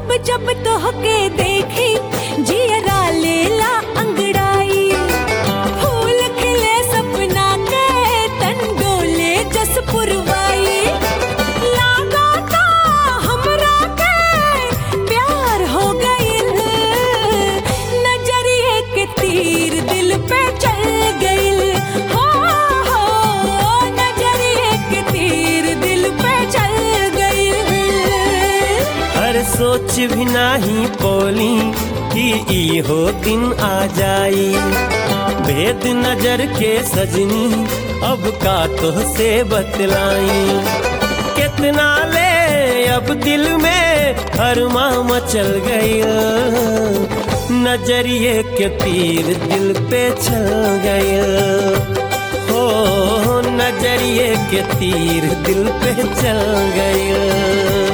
जब तोहके देखी जियरा लेला अंगड़ाई, फूल खिले सपना के तन डोले जस पुरवाई। लागा ता हमरा के प्यार हो गइल, नजरिए के तीर दिल पे चल गइल। हो नजरिए के तीर दिल पे चल गइल। हर सोच भी नाही पोली कि इहो दिन आ जाई, भेद नजर के सजनी अब का तो से बतलाई। कितना ले अब दिल में हरमा मचल गई, नजरिए के तीर दिल पे चल गए। हो नजरिए के तीर दिल पे चल गए।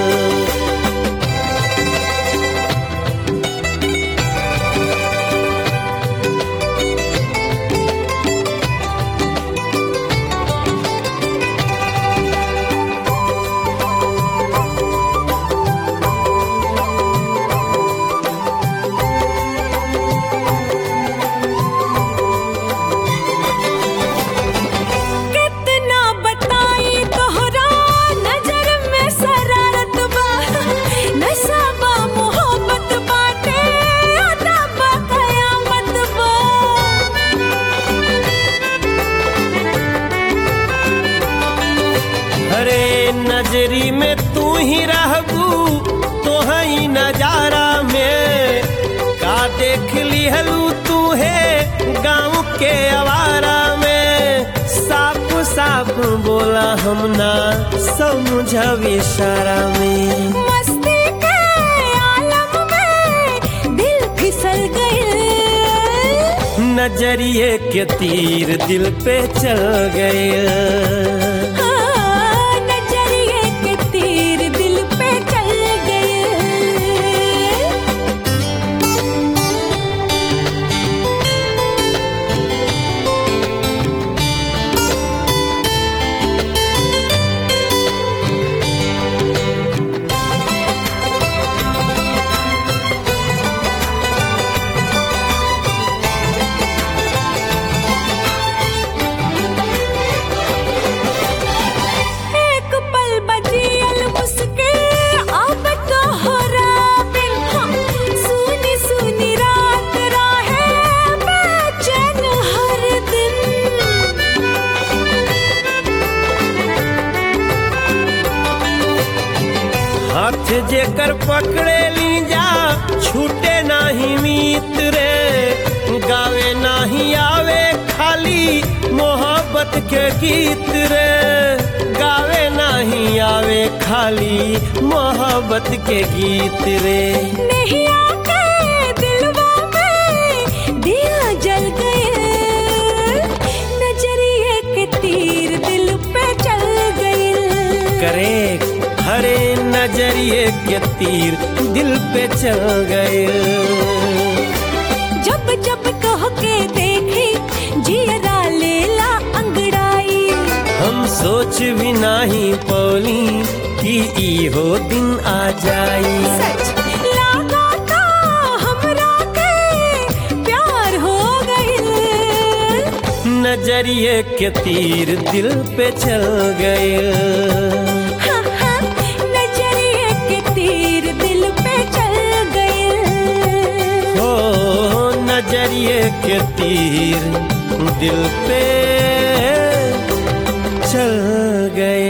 नजरी में तू ही रहबू तो ही नजारा में, का देख लिहलू तू है गाँव के आवारा में। साफ साफ बोला हम ना समझब इशारा में। मस्ती के आलम में दिल फिसल गए, नजरिए के तीर दिल पे चल गए। हाथ जेकर पकड़े ली जा छूटे नाही मीत रे, गावे नाही आवे खाली मोहब्बत के गीत रे। गावे नहीं आवे खाली मोहब्बत के गीत रे। नहीं आके दिलवा में दिया जल गए, नजरिए के तीर दिल पे चल गए। करे हरे नजरिए के तीर दिल पे चल गए। जब जब तोहके देखी जियरा लेला अंगड़ाई, हम सोच भी नाही पौली कि इहो दिन आ जाई। सच लागा ता हमरा के प्यार हो गइल, नजरिए के तीर दिल पे चल गए। नजरिए के तीर दिल पे चल गए।